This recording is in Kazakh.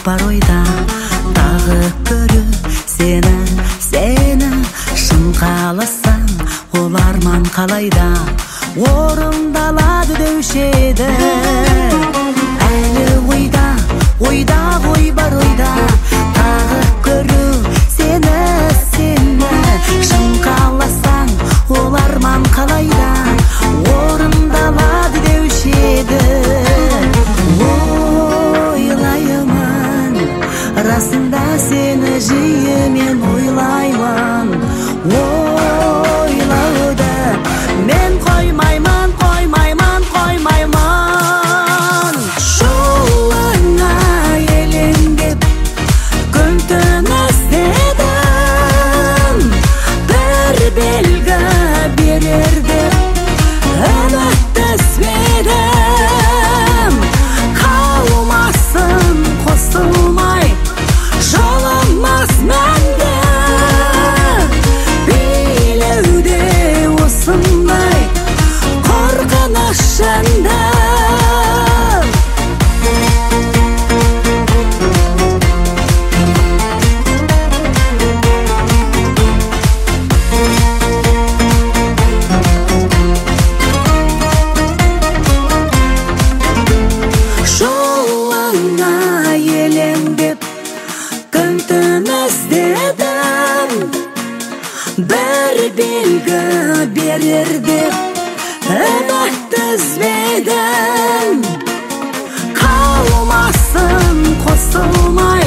бар ойда, тағы көру сені шын қаласаң, ол арман қалайда орындалады деуші еді. Әлі ойда ғой бар ойда, тағы көру сені шын қаласаң, ол арман қалайда орындалады деуші еді. Ойлаймын, расында сені жиі мен ойлаймын. Ойлауды мен қоймаймын. Жолыңа елеңдеп күн-түн іздедім, бір белгі берер деп үмітті үзбедім. Қалмасын қосылмай жолымыз мәңгі, билеуде осындай қорқынышында. Жолыңа елеңдеп күн-түн іздедім, бір белгі берер деп үмітті үзбедім. Қалмасын қосылмай